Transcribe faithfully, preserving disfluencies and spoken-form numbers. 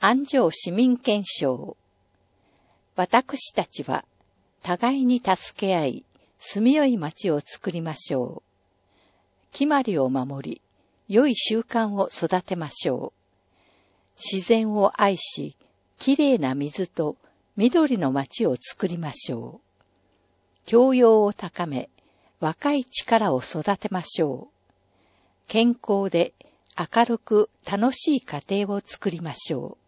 安城市民憲章。私たちは互いに助け合い、住みよい町を作りましょう。決まりを守り、良い習慣を育てましょう。自然を愛し、きれいな水と緑の町を作りましょう。教養を高め、若い力を育てましょう。健康で明るく楽しい家庭を作りましょう。